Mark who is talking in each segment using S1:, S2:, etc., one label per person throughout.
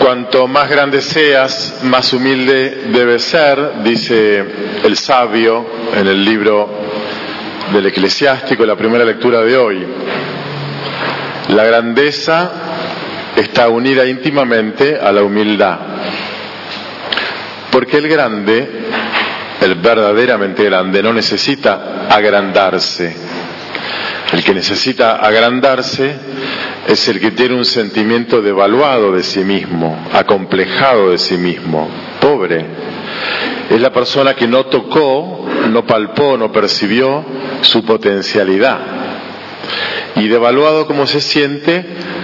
S1: cuanto más grande seas, más humilde debes ser, dice el sabio en el libro del Eclesiástico, la primera lectura de hoy. La grandeza está unida íntimamente a la humildad, porque el grande, el verdaderamente grande, no necesita agrandarse. El que necesita agrandarse es el que tiene un sentimiento devaluado de sí mismo, acomplejado de sí mismo, pobre. Es la persona que no tocó, no palpó, no percibió su potencialidad. Y devaluado como se siente,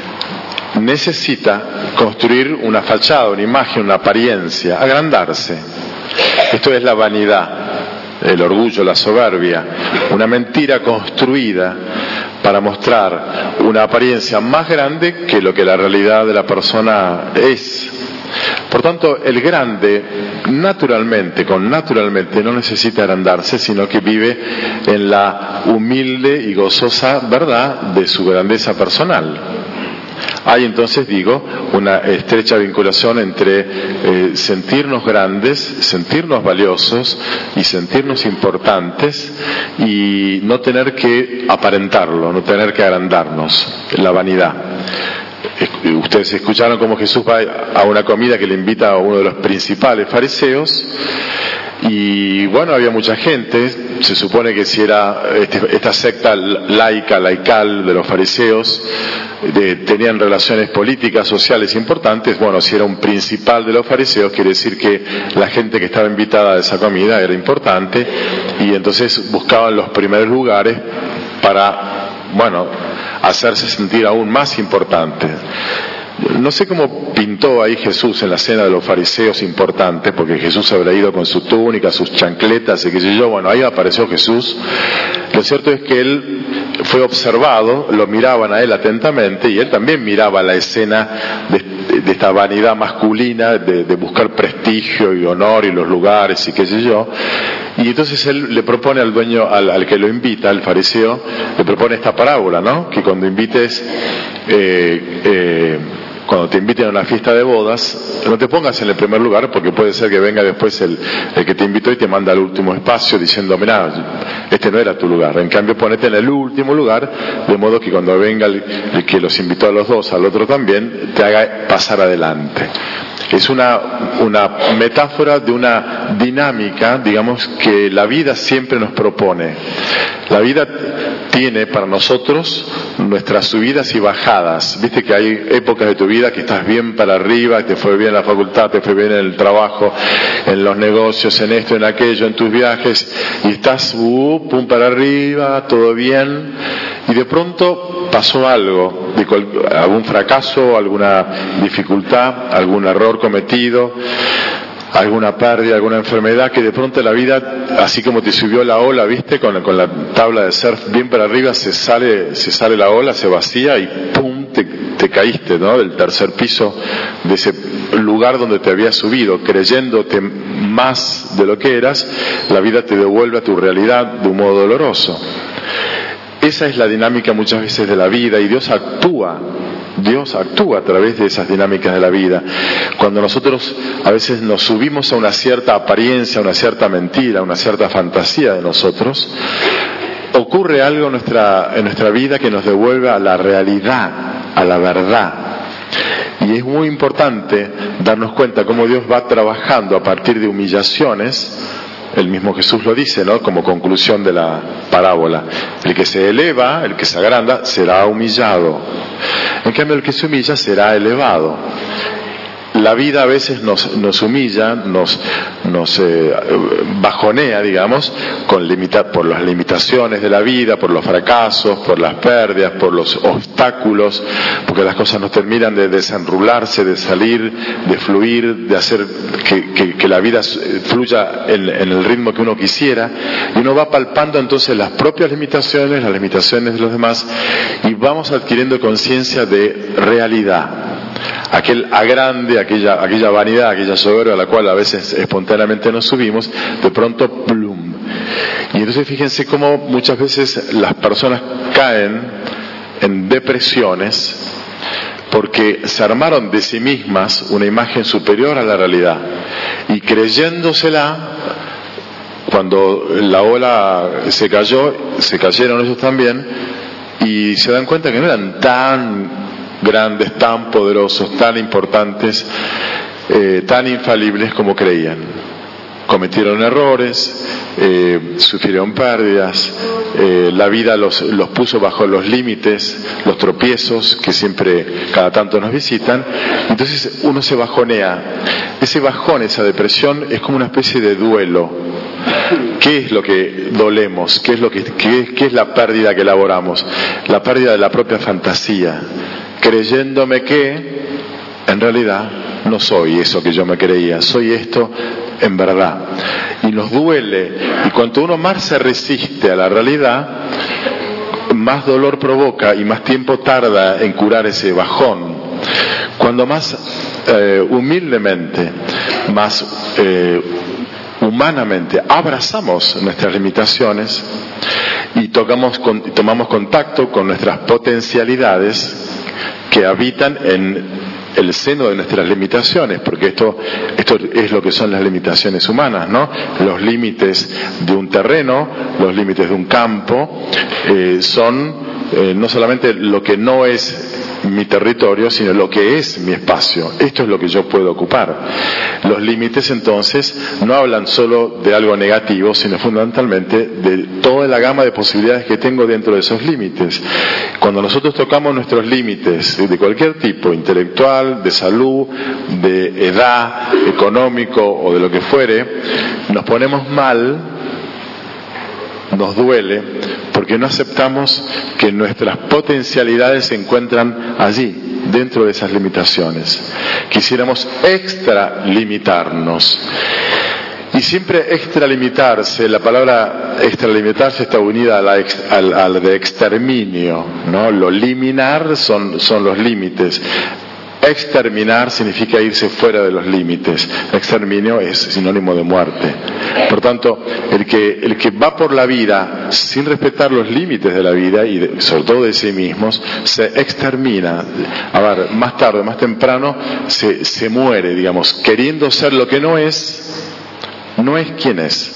S1: necesita construir una fachada, una imagen, una apariencia, agrandarse. Esto es la vanidad, el orgullo, la soberbia, una mentira construida para mostrar una apariencia más grande que lo que la realidad de la persona es. Por tanto, el grande naturalmente no necesita agrandarse, sino que vive en la humilde y gozosa verdad de su grandeza personal. Hay entonces, una estrecha vinculación entre sentirnos grandes, sentirnos valiosos y sentirnos importantes y no tener que aparentarlo, no tener que agrandarnos, la vanidad. Ustedes escucharon cómo Jesús va a una comida que le invita a uno de los principales fariseos y bueno, había mucha gente. Se supone que si era esta secta laical de los fariseos, tenían relaciones políticas, sociales importantes. Bueno, si era un principal de los fariseos, quiere decir que la gente que estaba invitada a esa comida era importante y entonces buscaban los primeros lugares para, hacerse sentir aún más importante. No sé cómo pintó ahí Jesús en la cena de los fariseos importantes, porque Jesús habrá ido con su túnica, sus chancletas y qué sé yo. Ahí apareció Jesús. Lo cierto es que él fue observado, lo miraban a él atentamente y él también miraba la escena de esta vanidad masculina, de buscar prestigio y honor y los lugares y qué sé yo. Y entonces él le propone al dueño, al que lo invita, al fariseo, le propone esta parábola, ¿no? Que cuando invites, cuando te inviten a una fiesta de bodas, no te pongas en el primer lugar, porque puede ser que venga después el que te invitó y te manda al último espacio diciendo, mirá, este no era tu lugar. En cambio, ponete en el último lugar, de modo que cuando venga el que los invitó a los dos, al otro también, te haga pasar adelante. Es una metáfora de una dinámica, que la vida siempre nos propone. La vida tiene para nosotros nuestras subidas y bajadas. Viste que hay épocas de tu vida que estás bien para arriba, que te fue bien en la facultad, te fue bien en el trabajo, en los negocios, en esto, en aquello, en tus viajes, y estás pum para arriba, todo bien, y de pronto pasó algo, algún fracaso, alguna dificultad, algún error cometido, alguna pérdida, alguna enfermedad, que de pronto la vida, así como te subió la ola, viste, con la tabla de surf bien para arriba, se sale la ola, se vacía y pum, te caíste, ¿no? Del tercer piso de ese lugar donde te habías subido, creyéndote más de lo que eras. La vida te devuelve a tu realidad de un modo doloroso. Esa es la dinámica muchas veces de la vida, y Dios actúa a través de esas dinámicas de la vida. Cuando nosotros a veces nos subimos a una cierta apariencia, a una cierta mentira, a una cierta fantasía de nosotros, ocurre algo en nuestra vida que nos devuelve a la realidad, a la verdad. Y es muy importante darnos cuenta cómo Dios va trabajando a partir de humillaciones. El mismo Jesús lo dice, ¿no? Como conclusión de la parábola. El que se eleva, el que se agranda, será humillado. En cambio, el que se humilla será elevado. La vida a veces nos humilla, nos bajonea, por las limitaciones de la vida, por los fracasos, por las pérdidas, por los obstáculos, porque las cosas no terminan de desenrularse, de salir, de fluir, de hacer que la vida fluya en el ritmo que uno quisiera, y uno va palpando entonces las propias limitaciones, las limitaciones de los demás, y vamos adquiriendo conciencia de realidad. Aquel agrande, aquella vanidad, aquella soberbia a la cual a veces espontáneamente nos subimos, de pronto plum. Y entonces fíjense cómo muchas veces las personas caen en depresiones porque se armaron de sí mismas una imagen superior a la realidad, y creyéndosela, cuando la ola se cayó, se cayeron ellos también, y se dan cuenta que no eran tan grandes, tan poderosos, tan importantes, tan infalibles como creían. Cometieron errores, sufrieron pérdidas, la vida los puso bajo los límites, los tropiezos que siempre cada tanto nos visitan. Entonces uno se bajonea. Ese bajón, esa depresión, es como una especie de duelo. ¿Qué es lo que dolemos? ¿Qué es la pérdida que elaboramos? La pérdida de la propia fantasía, creyéndome que en realidad no soy eso que yo me creía, soy esto en verdad. Y nos duele, y cuanto uno más se resiste a la realidad, más dolor provoca y más tiempo tarda en curar ese bajón. Cuando más humildemente, más humanamente abrazamos nuestras limitaciones y tomamos contacto con nuestras potencialidades que habitan en el seno de nuestras limitaciones, porque esto es lo que son las limitaciones humanas, ¿no? Los límites de un terreno, los límites de un campo, son no solamente lo que no es mi territorio, sino lo que es mi espacio. Esto es lo que yo puedo ocupar. Los límites, entonces, no hablan solo de algo negativo, sino fundamentalmente de toda la gama de posibilidades que tengo dentro de esos límites. Cuando nosotros tocamos nuestros límites de cualquier tipo, intelectual, de salud, de edad, económico o de lo que fuere, nos ponemos mal, nos duele, porque no aceptamos que nuestras potencialidades se encuentran allí, dentro de esas limitaciones. Quisiéramos extralimitarnos. Y siempre extralimitarse, la palabra extralimitarse está unida a la de exterminio, ¿no? Lo liminar son los límites. Exterminar significa irse fuera de los límites. Exterminio es sinónimo de muerte. Por tanto, el que va por la vida sin respetar los límites de la vida y sobre todo de sí mismos, se extermina. A ver, más tarde, más temprano, se muere, digamos, queriendo ser lo que no es quien es.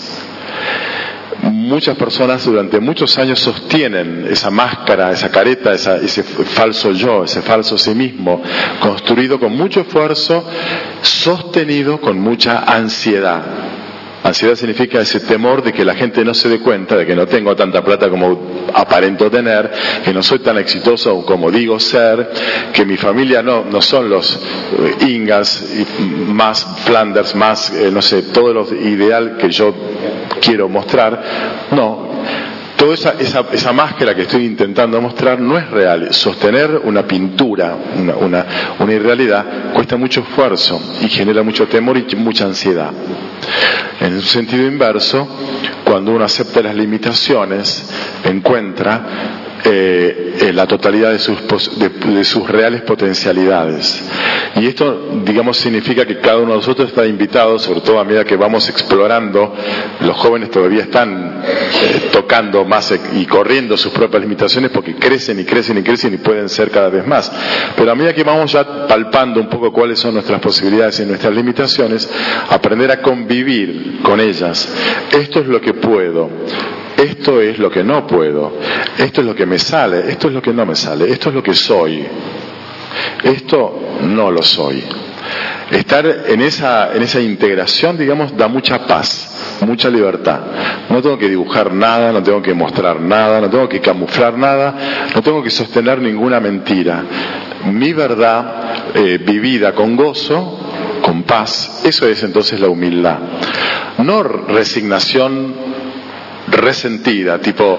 S1: Muchas personas durante muchos años sostienen esa máscara, esa careta, ese falso yo, ese falso sí mismo, construido con mucho esfuerzo, sostenido con mucha ansiedad. Ansiedad significa ese temor de que la gente no se dé cuenta de que no tengo tanta plata como aparento tener, que no soy tan exitoso como digo ser, que mi familia no son los Ingas, más Flanders, más, no sé, todo lo ideal que yo quiero mostrar. No. Toda esa máscara que estoy intentando mostrar no es real. Sostener una pintura, una irrealidad, cuesta mucho esfuerzo y genera mucho temor y mucha ansiedad. En un sentido inverso, cuando uno acepta las limitaciones, encuentra la totalidad de sus reales potencialidades. Y esto, digamos, significa que cada uno de nosotros está invitado, sobre todo a medida que vamos explorando. Los jóvenes todavía están tocando más y corriendo sus propias limitaciones porque crecen y crecen y crecen y pueden ser cada vez más. Pero a medida que vamos ya palpando un poco cuáles son nuestras posibilidades y nuestras limitaciones, aprender a convivir con ellas. Esto es lo que puedo. Esto es lo que no puedo, esto es lo que me sale, esto es lo que no me sale, esto es lo que soy, esto no lo soy. Estar en esa integración, digamos, da mucha paz, mucha libertad. No tengo que dibujar nada, no tengo que mostrar nada, no tengo que camuflar nada, no tengo que sostener ninguna mentira. Mi verdad vivida con gozo, con paz, eso es entonces la humildad. No resignación resentida, tipo,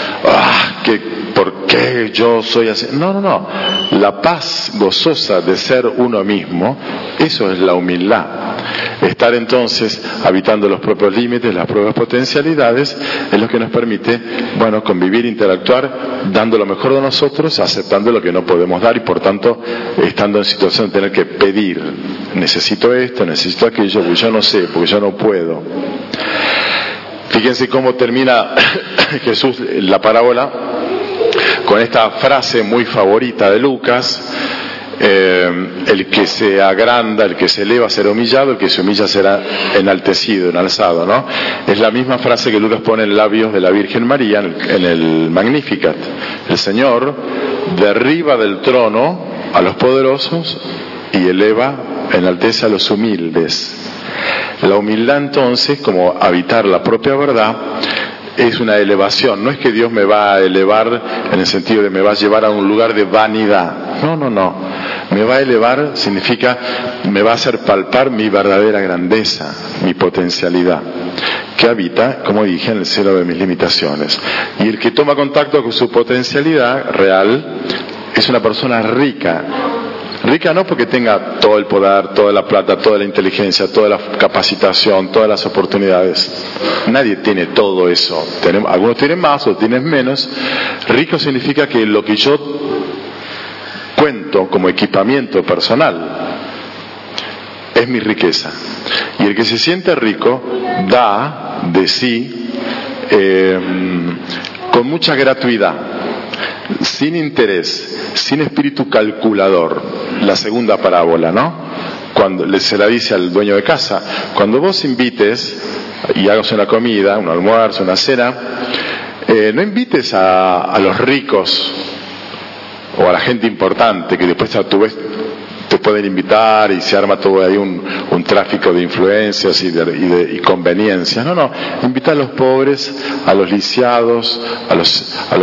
S1: ¿por qué yo soy así? No. La paz gozosa de ser uno mismo, eso es la humildad. Estar entonces habitando los propios límites, las propias potencialidades, es lo que nos permite, convivir, interactuar, dando lo mejor de nosotros, aceptando lo que no podemos dar y por tanto estando en situación de tener que pedir, necesito esto, necesito aquello, porque yo no sé, porque yo no puedo. Fíjense cómo termina Jesús la parábola con esta frase muy favorita de Lucas, el que se agranda, el que se eleva será humillado, el que se humilla será enaltecido, enalzado, ¿no? Es la misma frase que Lucas pone en labios de la Virgen María en el Magnificat. El Señor derriba del trono a los poderosos y eleva, enaltece a los humildes. La humildad entonces, como habitar la propia verdad, es una elevación. No es que Dios me va a elevar en el sentido de me va a llevar a un lugar de vanidad. No. Me va a elevar significa me va a hacer palpar mi verdadera grandeza, mi potencialidad, que habita, como dije, en el cielo de mis limitaciones. Y el que toma contacto con su potencialidad real es una persona rica. Rica no porque tenga todo el poder, toda la plata, toda la inteligencia, toda la capacitación, todas las oportunidades. Nadie tiene todo eso. Algunos tienen más, otros tienen menos. Rico significa que lo que yo cuento como equipamiento personal es mi riqueza. Y el que se siente rico da de sí con mucha gratuidad, sin interés, sin espíritu calculador. La segunda parábola, ¿no? Cuando se la dice al dueño de casa, cuando vos invites y hagas una comida, un almuerzo, una cena, no invites a los ricos o a la gente importante, que después a tu vez te pueden invitar y se arma todo ahí un tráfico de influencias y conveniencias. No, invita a los pobres, a los lisiados, a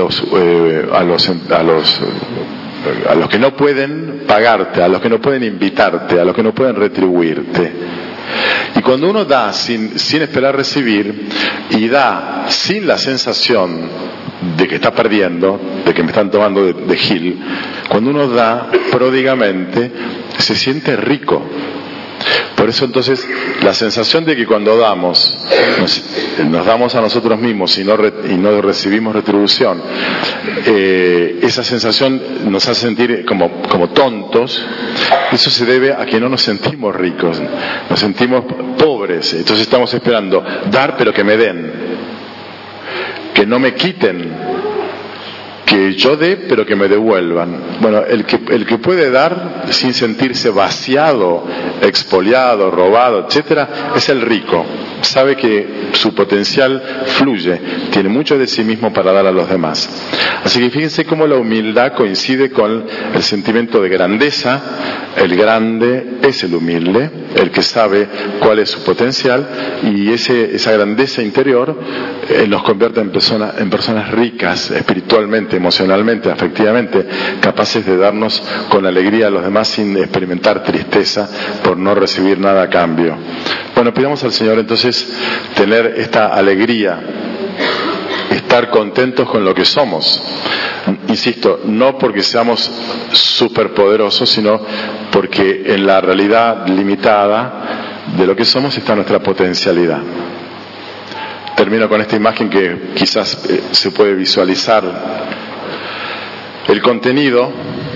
S1: los que no pueden pagarte, a los que no pueden invitarte, a los que no pueden retribuirte. Y cuando uno da sin esperar recibir, y da sin la sensación de que está perdiendo, de que me están tomando de gil, cuando uno da pródigamente, se siente rico. Por eso entonces la sensación de que cuando damos nos damos a nosotros mismos y no recibimos retribución, esa sensación nos hace sentir como tontos. Eso se debe a que no nos sentimos ricos, nos sentimos pobres. Entonces estamos esperando dar pero que me den, que no me quiten, que yo dé pero que me devuelvan. Bueno, el que puede dar sin sentirse vaciado, expoliado, robado, etcétera, es el rico. Sabe que su potencial fluye, tiene mucho de sí mismo para dar a los demás. Así que fíjense cómo la humildad coincide con el sentimiento de grandeza. El grande es el humilde, el que sabe cuál es su potencial, y esa grandeza interior nos convierte en personas ricas espiritualmente, emocionalmente, afectivamente, capaces de darnos con alegría a los demás sin experimentar tristeza por no recibir nada a cambio. Bueno, pidamos al Señor entonces tener esta alegría, estar contentos con lo que somos. Insisto, no porque seamos superpoderosos, sino porque en la realidad limitada de lo que somos está nuestra potencialidad. Termino con esta imagen que quizás se puede visualizar. El contenido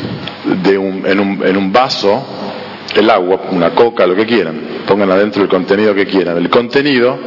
S1: en un vaso, el agua, una coca, lo que quieran, pongan adentro el contenido que quieran. El contenido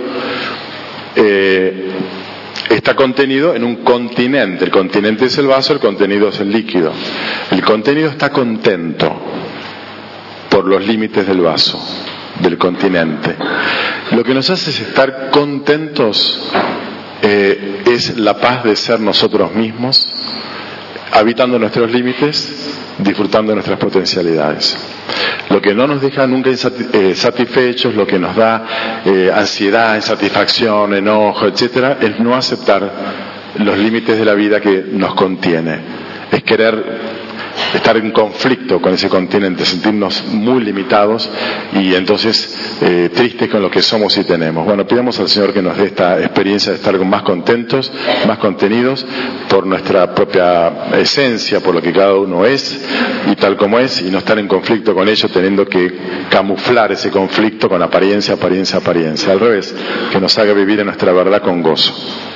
S1: está contenido en un continente. El continente es el vaso, el contenido es el líquido. El contenido está contento por los límites del vaso, del continente. Lo que nos hace estar contentos es la paz de ser nosotros mismos, habitando nuestros límites, disfrutando de nuestras potencialidades. Lo que no nos deja nunca satisfechos, lo que nos da ansiedad, insatisfacción, enojo, etcétera, es no aceptar los límites de la vida que nos contiene. Es querer estar en conflicto con ese continente, sentirnos muy limitados y entonces tristes con lo que somos y tenemos. Bueno, pidamos al Señor que nos dé esta experiencia de estar más contentos, más contenidos por nuestra propia esencia, por lo que cada uno es y tal como es, y no estar en conflicto con ello, teniendo que camuflar ese conflicto con apariencia. Al revés, que nos haga vivir en nuestra verdad con gozo.